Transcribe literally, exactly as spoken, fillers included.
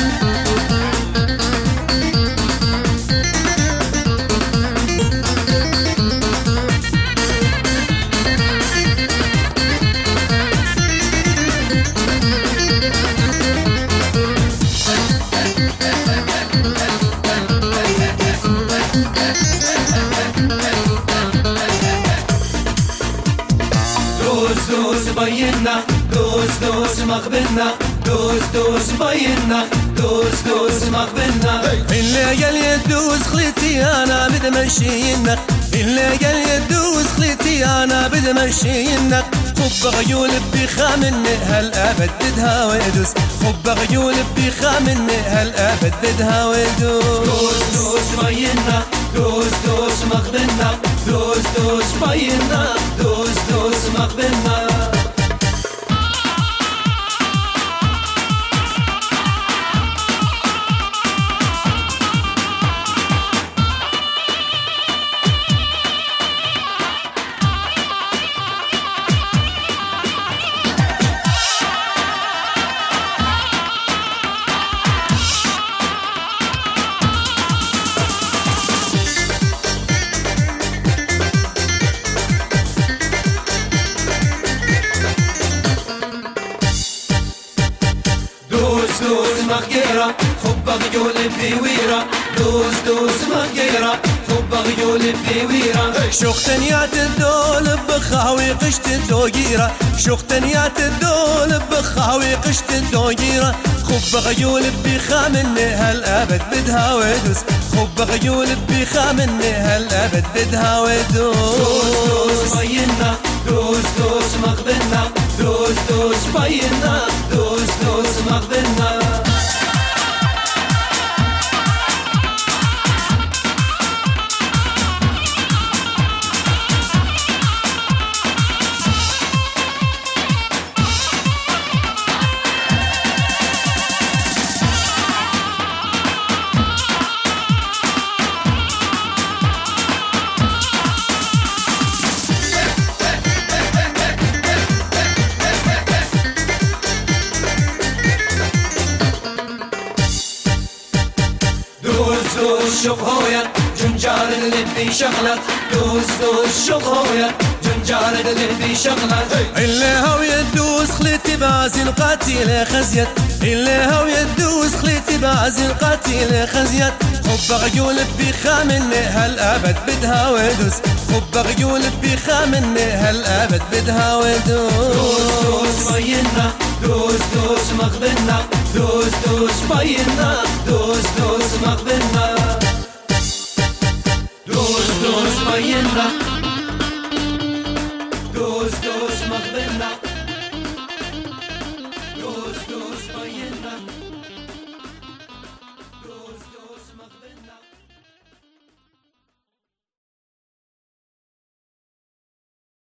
دوس بينا دوس دوس مقبلنا دوس دوس بينا دوس دوس مقبلنا الليل يدوس خليتي انا بد مشينا الليل يدوس خليتي انا بد مشينا خب غيول بخامني هالابد بدها ويدوس خب غيول بخامني هالابد بدها ويدوس دوس دوس بينا دوس دوس مقبلنا دوس دوس بينا دوس دوس مقبلنا دوس مغيرة خب غيول بويرة دوس دوس مغيرة خب غيول بويرة شوختنيات الدول بخاوي قشت الدوغيرة شوختنيات الدول بخاوي قشت الدوغيرة خب غيول بخامني هالابد بدها ويدوس خب غيول بخامني هالابد بدها ويدوس دوس بينا دوس دوس مقبلنا دوس دوس بينا دوس دوس مقبلنا دوس شوق هويا جنجار اللي في شغلة دوس دوس شوق هويا جنجار اللي في شغلة اللي هو يدوس خليتي بازي القاتل خزيت اللي هو يدوس خليتي بازي القاتل خزيت خب غيول بخامني هالابد بدها ويدوس خب غيول بخامني هالابد بدها ويدوس دوس بينا دوس دوس مقبلنا دوس دوس بينا دوس دوس مقبلنا دوس دوس بينا